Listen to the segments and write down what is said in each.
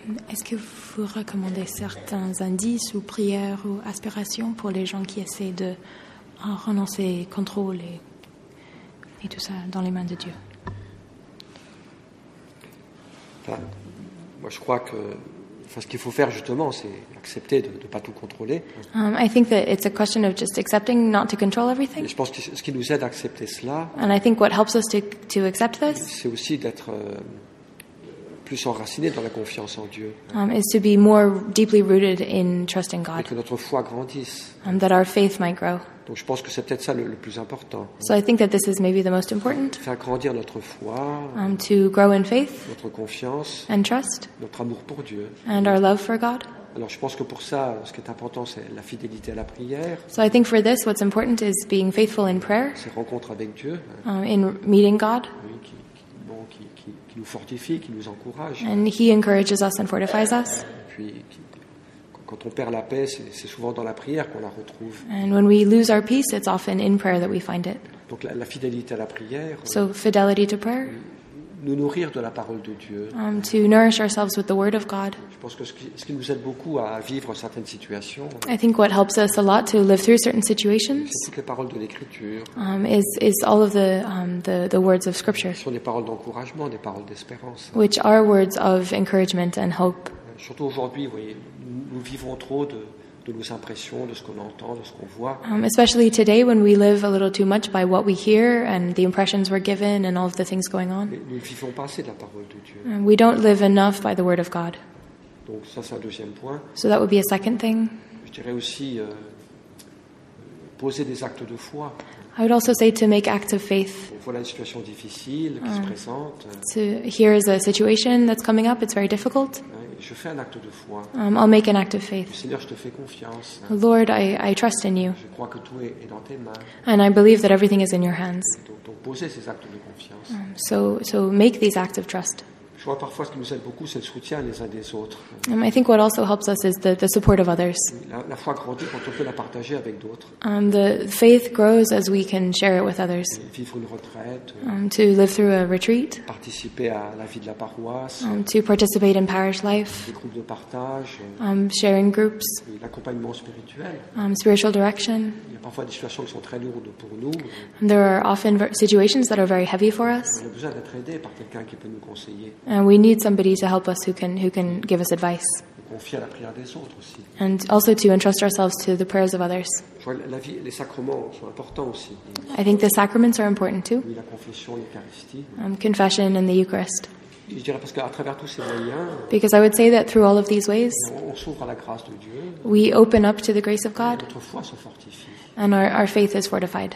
Est-ce que vous recommandez certains indices ou prières ou aspirations pour les gens qui essaient de renoncer contrôle et tout ça dans les mains de Dieu? Moi, je crois que ce qu'il faut faire justement, c'est accepter de ne pas tout contrôler. I think that it's a question of just accepting not to control everything. Et je pense que ce qui nous aide à accepter cela, And I think what helps us to accept this c'est aussi d'être plus enraciné dans la confiance en Dieu. is to be more deeply rooted in trusting Et God, que notre foi grandisse. that our faith might grow. Donc je pense que c'est peut-être ça le plus important. So I think that this is maybe the most important, Faire grandir notre foi, to grow in faith notre confiance, and trust notre amour pour Dieu. and our love for God. Alors je pense que pour ça, ce qui est important, c'est la fidélité à la prière, So I think for this, what's important is being faithful in prayer, ces rencontres avec Dieu, in meeting God, oui, qui nous fortifie, qui nous encourage. and He encourages us and fortifies us. Puis quand on perd la paix, c'est souvent dans la prière qu'on la retrouve. And when we lose our peace, it's often in prayer that we find it. Donc la fidélité à la prière, So fidelity to prayer, nous nourrir de la parole de Dieu. to nourish ourselves with the Word of God. Je pense que ce qui nous aide beaucoup à vivre certaines situations, I think what helps us a lot to live through certain situations c'est toutes les paroles de l'Écriture. is all of the words of Scripture, Ce sont des paroles d'encouragement, des paroles d'espérance. which are words of encouragement and hope. Surtout aujourd'hui, vous voyez, nous vivons trop de nos impressions, de ce qu'on entend, de ce qu'on voit. Especially today when we live a little too much by what we hear and the impressions we're given and all of the things going on. Mais nous ne vivons pas assez de la parole de Dieu. We don't live enough by the Word of God. Donc ça, c'est un deuxième point. So that would be a second thing. Je dirais aussi poser des actes de foi. I would also say to make acts of faith. Donc, voilà une situation difficile qui se présente. Here is a situation that's coming up. It's very difficult. Je fais un acte de foi. I'll make an act of faith. Seigneur, je te fais confiance. Lord, I trust in you. Je crois que tout est dans tes mains. And I believe that everything is in your hands. Donc poser ces actes de confiance. So make these acts of trust. Je vois parfois ce qui nous aide beaucoup, c'est le soutien les uns des autres. I think what also helps us is the support of others. La foi grandit quand on peut la partager avec d'autres. The faith grows as we can share it with others. Vivre une retraite, To live through a retreat, participer à la vie de la paroisse, to participate in parish life, des groupes de partage, sharing groups, l'accompagnement spirituel. spiritual direction. Il y a parfois des situations qui sont très lourdes pour nous. There are often situations that are very heavy for us, On a besoin d'être aidé par quelqu'un qui peut nous conseiller. and we need somebody to help us who can give us advice, Confier à la prière des autres aussi. and also to entrust ourselves to the prayers of others. Je vois la vie, les sacrements sont importants aussi. I think the sacraments are important too, Oui, la confession, l'Eucharistie. confession and the Eucharist, Je dirais parce qu'à travers tous ces moyens, because I would say that through all of these ways, on s'ouvre à la grâce de Dieu. we open up to the grace of God, Notre foi se fortifie. and our faith is fortified.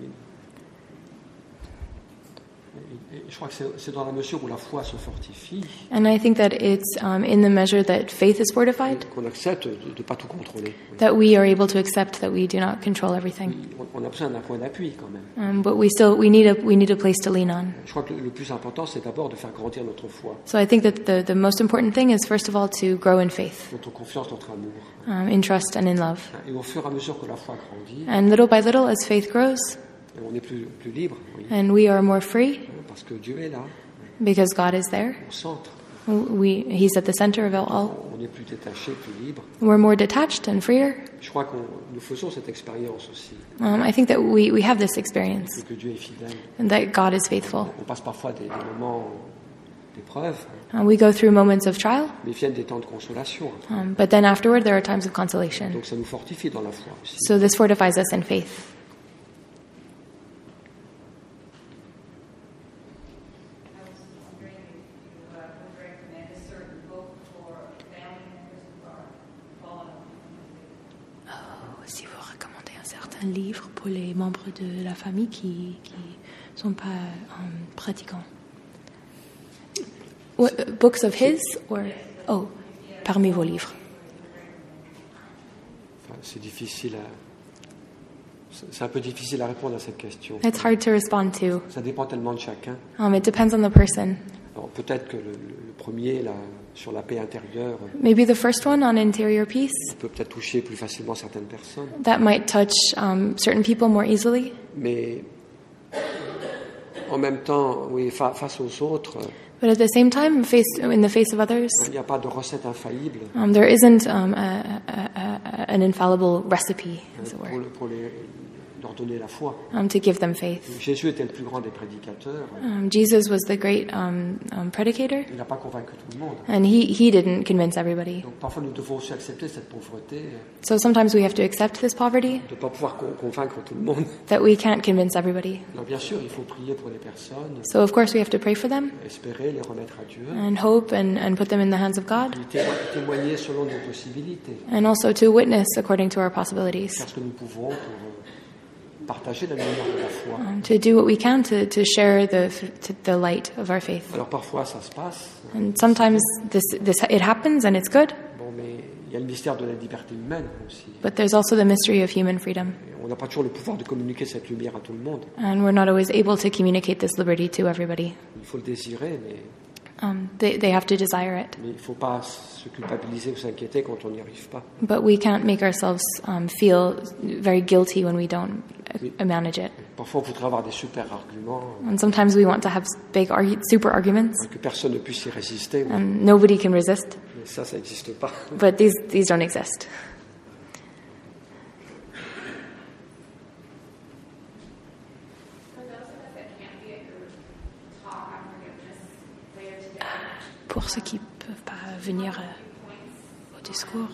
Et je crois que c'est dans la mesure où la foi se fortifie And I think that it's in the measure that faith is fortified qu'on accepte de ne pas tout contrôler. that we are able to accept that we do not control everything. On a besoin d'un point d'appui quand même. But we need a place to lean on. Je crois que le plus important, c'est d'abord de faire grandir notre foi, So I think that the most important thing is first of all to grow in faith, notre confiance, notre amour. in trust and in love. Et au fur et à mesure que la foi grandit, And little by little, as faith grows, on est plus libre, oui, and we are more free parce que Dieu est là, because God is there. au centre. He's at the center of it all. On est plus détaché, plus libre. We're more detached and freer. Je crois que nous faisons cette expérience aussi, I think that we have this experience, que Dieu est fidèle. and that God is faithful. On passe parfois des moments d'épreuve, We go through moments of trial, mais viennent des temps de consolation. Après. but then afterward there are times of consolation. Donc ça nous fortifie dans la foi aussi. So this fortifies us in faith. Si vous recommandez un certain livre pour les membres de la famille qui sont pas pratiquants. Books of his or parmi vos livres. Enfin, c'est un peu difficile à répondre à cette question. It's hard to respond to. Ça dépend tellement de chacun. It depends on the person. Alors, peut-être que le premier, là, sur la paix intérieure, Maybe the first one on interior peace, peut peut-être toucher plus facilement certaines personnes. that might touch certain people more easily. Mais en même temps, oui, face aux autres, But at the same time, in the face of others, il n'y a pas de recette infaillible there isn't an infallible recipe, as it were, pour leur donner la foi. to give them faith. Jésus était le plus grand des prédicateurs. Jesus was the great predicator, Il n'a pas convaincu tout le monde. and he didn't convince everybody. Donc parfois nous devons aussi accepter cette pauvreté, So sometimes we have to accept this poverty, de ne pas pouvoir convaincre tout le monde. that we can't convince everybody. Alors bien sûr, il faut prier pour les personnes, So of course we have to pray for them espérer, les remettre à Dieu, and hope and put them in the hands of God, et témoigner selon nos possibilités, and also to witness according to our possibilities, faire ce que nous pouvons pour partager la lumière de la foi. to do what we can to share the light of our faith. Alors parfois ça se passe, And sometimes it happens and it's good, bon, mais il y a le mystère de la liberté humaine aussi. but there's also the mystery of human freedom. Et on n'a pas toujours le pouvoir de communiquer cette lumière à tout le monde. And we're not always able to communicate this liberty to everybody. Il faut le désirer, mais They have to desire it. il ne faut pas se culpabiliser ou s'inquiéter quand on n'y arrive pas. But we can't make ourselves feel very guilty when we don't manage it. Parfois, on voudrait avoir des super arguments, And sometimes we want to have big, super arguments, que personne ne puisse y résister. and nobody can resist. Mais ça n'existe pas. But these don't exist. Pour ceux qui ne peuvent pas venir au discours.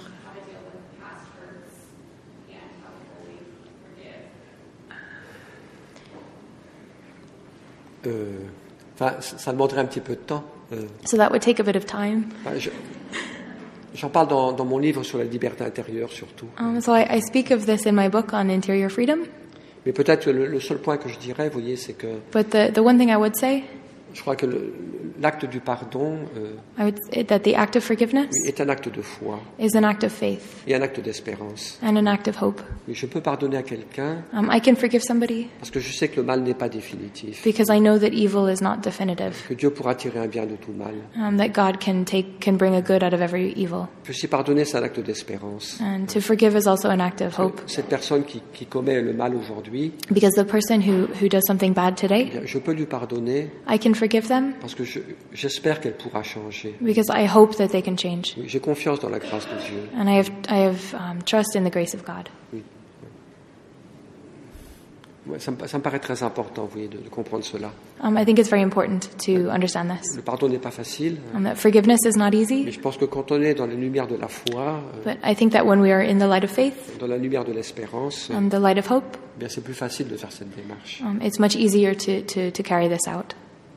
Enfin, ça demanderait un petit peu de temps. So that would take a bit of time. J'en parle dans mon livre sur la liberté intérieure surtout. So I speak of this in my book on interior freedom. Mais peut-être le seul point que je dirais, vous voyez, c'est que But the one thing I would say, je crois que l'acte du pardon that the act of forgiveness est un acte de foi is an act of faith et un acte d'espérance. and an act of hope. Oui, je peux pardonner à quelqu'un I can forgive somebody parce que je sais que le mal n'est pas définitif, because I know that evil is not definitive, que Dieu pourra tirer un bien de tout mal. that God can bring a good out of every evil. Que si pardonner, c'est un acte d'espérance. And to forgive is also an act of hope, Cette personne qui commet le mal aujourd'hui, because the person who does something bad today, je peux lui pardonner I can forgive them parce que j'espère qu'elle pourra changer. because I hope that they can change. Oui, j'ai confiance dans la grâce de Dieu. And I have trust in the grace of God. Oui. Ouais, ça me paraît très important, vous voyez, de comprendre cela. I think it's very important to understand this. Le pardon n'est pas facile, That forgiveness is not mais easy, je pense que quand on est dans la lumière de la foi, but I think that when we are in the light of faith dans la lumière de l'espérance, and the light of hope, eh bien c'est plus facile de faire cette démarche. it's much easier to carry this out.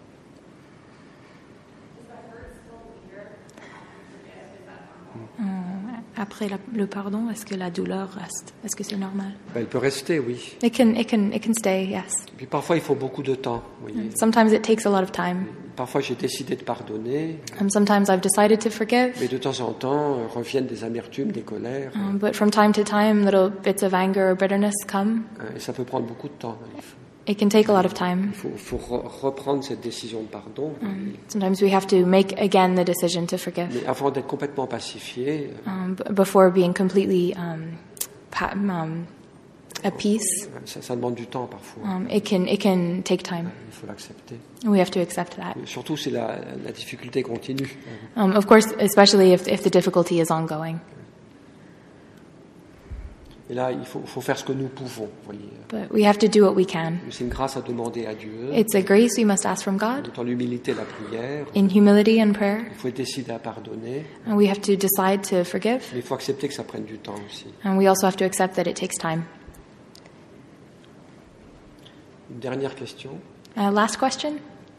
Après le pardon, est-ce que la douleur reste? Est-ce que c'est normal? Ben, elle peut rester, oui. It can stay, yes. Et puis parfois il faut beaucoup de temps, vous voyez. Sometimes it takes a lot of time. Parfois j'ai décidé de pardonner, Sometimes I've decided to forgive, mais de temps en temps reviennent des amertumes, des colères, but from time to time, little bits of anger or bitterness come. et ça peut prendre beaucoup de temps. It can take a lot of time. Il faut reprendre cette décision de pardon. Sometimes we have to make again the decision to forgive Mais avant d'être complètement pacifié, before being completely at peace. ça demande du temps parfois. It can take time. Il faut l'accepter. We have to accept that. Mais surtout si la difficulté continue. Of course, especially if the difficulty is ongoing. Et là, il faut faire ce que nous pouvons, vous voyez. But we have to do what we can. C'est une grâce à demander à Dieu. It's a grace we must ask from God Dans l'humilité et la prière, in humility and prayer. il faut décider à pardonner, And we have to decide to forgive. mais il faut accepter que ça prenne du temps aussi. And we also have to accept that it takes time. Une dernière question. Last question.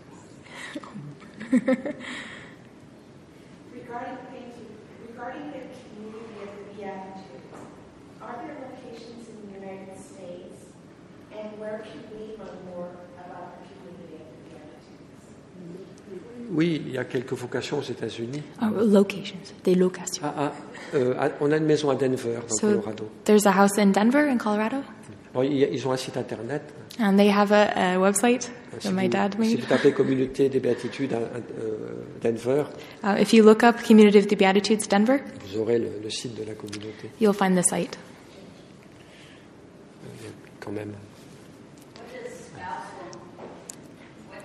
Regarding the community of the Beatitudes, are there locations in the United States, and where can we learn more about the community of the Beatitudes? Oui, il y a quelques vocations aux États-Unis. Locations, des locations. On a une maison à Denver, dans So Colorado. there's a house in Denver, in Colorado, Alors, ils ont un site internet. and they have a website that my dad Si made. vous tapez Communauté des Béatitudes Denver, If you look up Community of the Beatitudes Denver, vous aurez le site de la communauté, you'll find the site. quand même.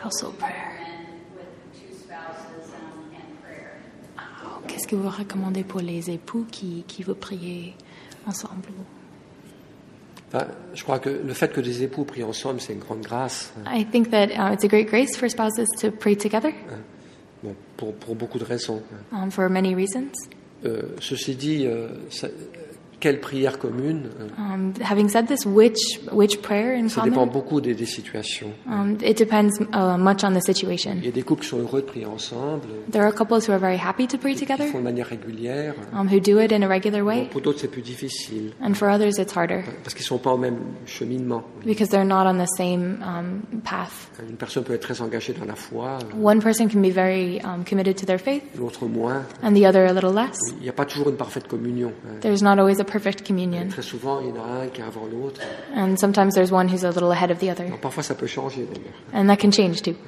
Household prayer. recommend with two spouses and prayer? Qu'est-ce que vous recommandez pour les époux qui veulent prier ensemble? Enfin, je crois que le fait que des époux prient ensemble, c'est une grande grâce. I think that it's a great grace for spouses to pray together Bon, pour beaucoup de raisons. for many reasons. Ceci dit, quelle prière commune, Having said this, which prayer in ça dépend common? beaucoup des situations. It depends much on the situation. Il y a des couples qui sont heureux de prier ensemble, There are couples who are very happy to pray qui together, font de manière régulière. who do it in a regular way, Pour d'autres, c'est plus difficile, and for others it's harder parce qu'ils ne sont pas au même cheminement. because they're not on the same path. Une personne peut être très engagée dans la foi, One person can be very committed to their faith, l'autre moins. and the other a little less. Il n'y a pas toujours une parfaite communion. There's not always a perfect communion, Très souvent, il y en a un qui est avant l'autre. and sometimes there's one who's a little ahead of the other, Alors, parfois, ça peut changer d'ailleurs. and that can change too.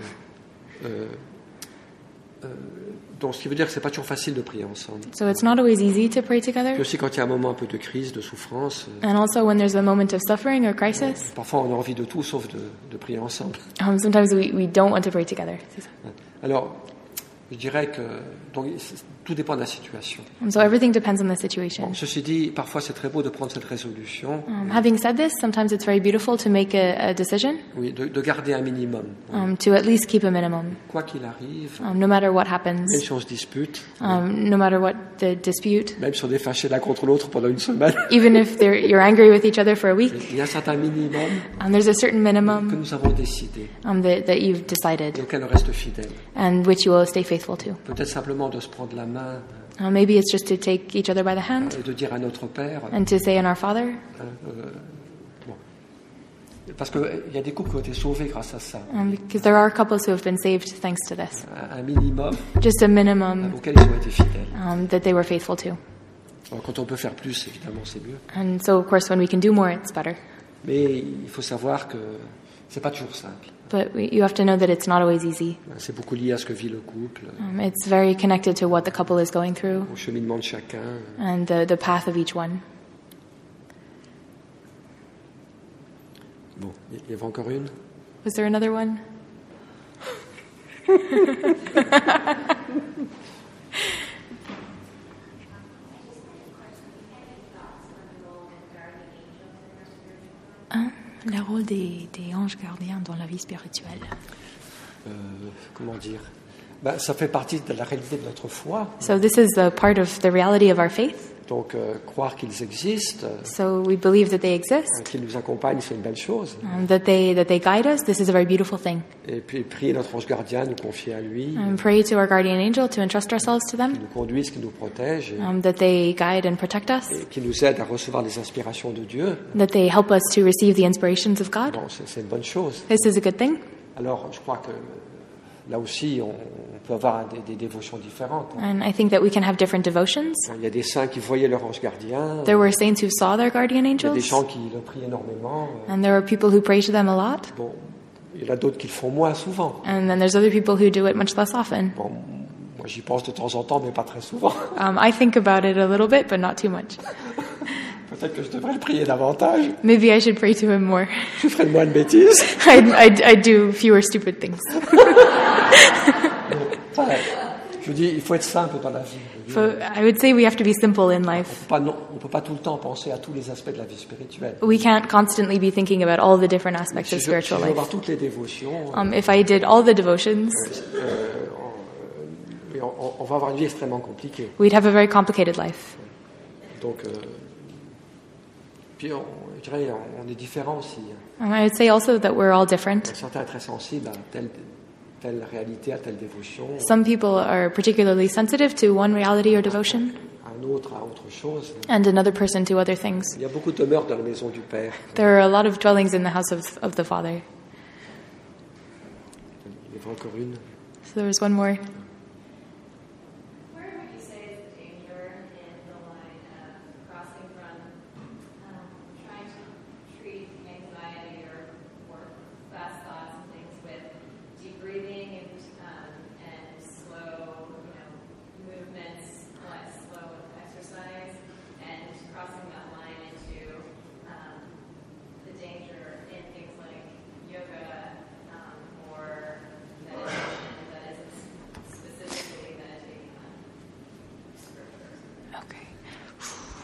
Donc, ce qui veut dire que c'est pas toujours facile de prier ensemble. So it's not always easy to pray Puis together, aussi, quand il y a un moment un peu de crise, de souffrance, and also when there's a moment of suffering or crisis, parfois on a envie de tout sauf de prier ensemble. sometimes we don't want to pray together. Alors, je dirais que donc, tout dépend de la situation. So everything depends on the situation. Ceci dit, parfois c'est très beau de prendre cette résolution, Having said this, sometimes it's very beautiful to make a decision, oui, de garder un minimum. to at least keep a minimum, Quoi qu'il arrive, no matter what même happens, si on se dispute, no matter what the dispute, même si on est fâché l'un contre l'autre pendant une semaine, even if you're angry with each other for a week, il y a un certain minimum there's a certain que minimum nous avons décidé that you've decided et auquel on reste fidèle. and which you will stay faithful to. Peut-être simplement de se prendre la main Maybe it's just to take each other by the hand et de dire à notre Père, and to say in our Father, bon. Parce qu'il y a des couples qui ont été sauvés grâce à ça. because there are couples who have been saved thanks to this. Un minimum Just a minimum auquel ils ont été fidèles. that they were faithful to. Alors, quand on peut faire plus, évidemment, c'est mieux. And so, of course, when we can do more, it's better. Mais il faut savoir que c'est pas toujours simple. But you have to know that it's not always easy. C'est beaucoup lié à ce que vit le couple, It's very connected to what the couple is going through au cheminement de chacun. and the path of each one. Bon, il y avait encore une. Was there another one? Le rôle des anges gardiens dans la vie spirituelle. Comment dire ça fait partie de la réalité de notre foi. So this is a part of the reality of our faith. Donc, croire qu'ils existent, So we believe that they exist, qu'ils nous accompagnent, c'est une belle chose. that they guide us. This is a very beautiful thing. Et puis, prier notre ange gardien, nous confier à lui, And pray to our guardian angel to entrust ourselves to them, qui nous conduise, qui nous protège, that they guide and protect us, et qui nous aide à recevoir les inspirations de Dieu. that they help us to receive the inspirations of God. Bon, c'est une bonne chose. This is a good thing. Alors, je crois que là aussi, on peut avoir des dévotions différentes. And I think that we can have different devotions. Il y a des saints qui voyaient leur ange gardien, There were saints who saw their guardian il y a des angels, gens qui le prient énormément. and there are people who pray to them a lot, Bon, il y en a d'autres qui le font moins souvent. and then there's other people who do it much less often. Bon, moi j'y pense de temps en temps, mais pas très souvent. I think about it a little bit, but not too much. Peut-être que je devrais le prier davantage. Maybe I should pray to him more. Je ferai de moins de bêtises. I'd do fewer stupid things. Enfin, je dis, il faut être simple dans la vie. So I would say we have to be simple in life. On ne peut pas tout le temps penser à tous les aspects de la vie spirituelle. We can't constantly be thinking about all the different aspects Si of je spiritual veux life. voir toutes les dévotions, If I did all the devotions, on va avoir une vie extrêmement compliquée. we'd have a very complicated life. Donc, puis je dirais, on est différents aussi. I would say also that we're all different. Certains sont très sensibles à telle réalité, à telle dévotion, Some people are particularly sensitive to one reality or devotion, un autre à autre chose. and another person to other things. Il y a beaucoup de demeures dans la maison du Père. There are a lot of dwellings in the house of the Father. Il y avait encore une. So there was one more. Where would you say is the danger in the line of crossing from trying to treat anxiety or fast thoughts and things with deep breathing and slow, movements, like slow exercise, and crossing that line into the danger in things like yoga or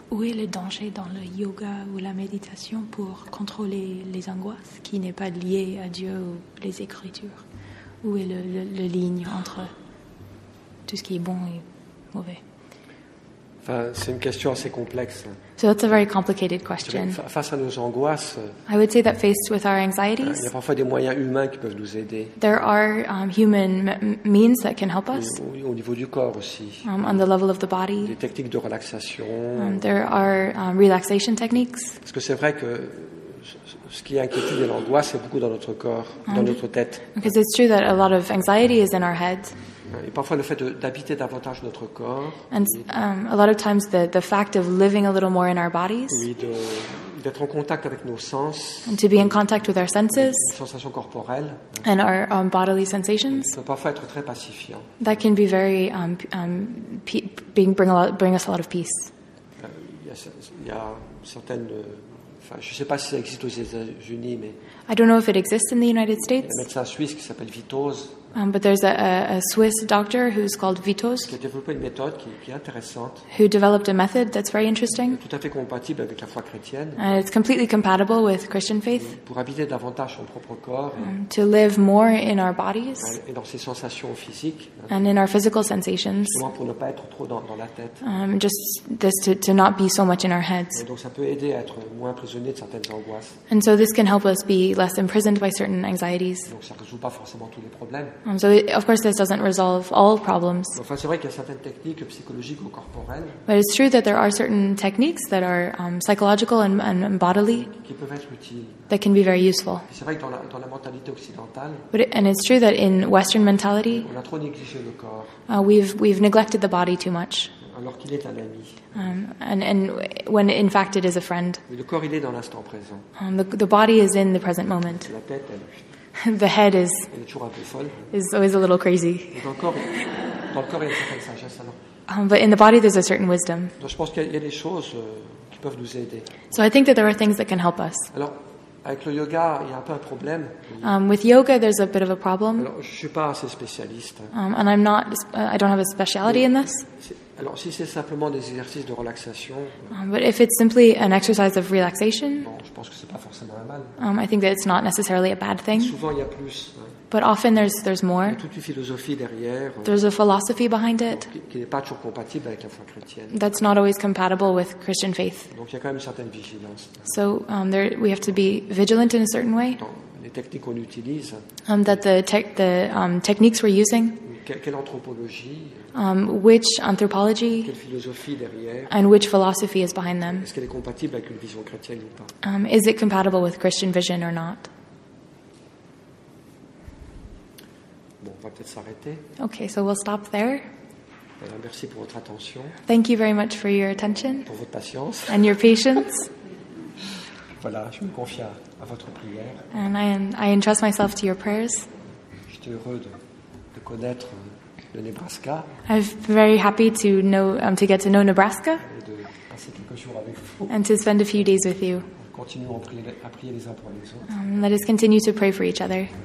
où est le danger dans le yoga ou la méditation pour contrôler les angoisses qui n'est pas lié à Dieu ou les Écritures? Où est le ligne entre tout ce qui est bon et mauvais? Enfin, c'est une question assez complexe. So that's a very complicated question. Face à nos angoisses, I would say that faced with our il y anxieties, a parfois des moyens humains qui peuvent nous aider. there are human means that can help us Au niveau du corps aussi. on the level of the body. Des techniques de relaxation. There are relaxation techniques. Parce que c'est vrai que ce qui est inquiétude et l'angoisse, c'est beaucoup dans notre corps, dans notre tête. Because it's true that a lot of anxiety is in our head. Et parfois le fait d'habiter davantage notre corps, And a lot of times the fact of living a little more in our bodies oui, d'être en contact avec nos sens, and to be in contact with our senses les sensations corporelles, and our bodily sensations, ça peut parfois être très pacifiant. that can be very bring us a lot of peace. Il y a certaines... Enfin, je ne sais pas si ça existe aux États-Unis, mais I don't know if it exists in the United il y a States, un médecin suisse qui s'appelle Vitoz, but there's a Swiss doctor who's called Vitos qui a développé une méthode qui est intéressante, who developed a method that's very interesting, tout à fait compatible avec la foi chrétienne, and it's completely compatible with Christian faith, pour habiter davantage son propre corps to live more in our bodies et dans ses sensations physiques, and in our physical sensations, justement pour ne pas être trop dans la tête. just this to not be so much in our heads. Et donc ça peut aider à être moins prisonnier de certaines angoisses. And so this can help us be less imprisoned by certain anxieties. Donc ça ne résout pas forcément tous les problèmes. Of course, this doesn't resolve all problems, Enfin, c'est vrai qu'il y a certaines techniques psychologiques ou corporelles but it's true that there are certain techniques that are psychological and bodily qui peuvent être utiles. that can be very useful. Et c'est vrai que dans la mentalité occidentale, And it's true that in Western mentality, on a trop négligé le corps, we've neglected the body too much, alors qu'il est un ami. and when in fact it is a friend. Mais le corps, il est dans l'instant présent. The body is in the present moment. La tête, The head elle est toujours un peu folle. is always a little crazy, Et dans le corps, il y a une certaine sagesse. Alors, but in the body there's a certain wisdom. donc je pense qu'il y a des choses qui peuvent nous aider. So I think that there are things that can help us. Alors, avec le yoga, il y a un peu un problème. With yoga, there's a bit of a problem. Alors, je ne suis pas assez spécialiste. And I don't have a speciality in this. Alors, si c'est simplement des exercices de relaxation, But if it's simply an exercise of relaxation, bon, je pense que c'est pas forcément un mal. I think that it's not necessarily a bad thing. Souvent, il y a plus. Hein. But often there's Il y more. a toute une philosophie derrière There's a philosophy behind it qui n'est pas toujours compatible avec la foi chrétienne. that's not always compatible with Christian faith. Donc, il y a quand même une certaine vigilance. So we have to be vigilant in a certain way. Dans les techniques qu'on utilise, That the techniques we're using, quelle anthropologie, which anthropology, quelle philosophie derrière, and which philosophy is behind them. est-ce qu'elle est compatible avec une vision chrétienne ou pas? Is it compatible with Christian vision or not? Bon, on va peut-être s'arrêter. Okay, so we'll stop there. Voilà, merci pour votre attention, Thank you very much for your attention pour votre patience. and your patience. Voilà, je me confie à votre prière. And I entrust myself to your prayers. J'étais heureux de connaître le Nebraska I'm very happy to get to know Nebraska et de passer quelques jours avec vous. and to spend a few days with you. Continuons à prier les uns pour les autres. Let us continue to pray for each other.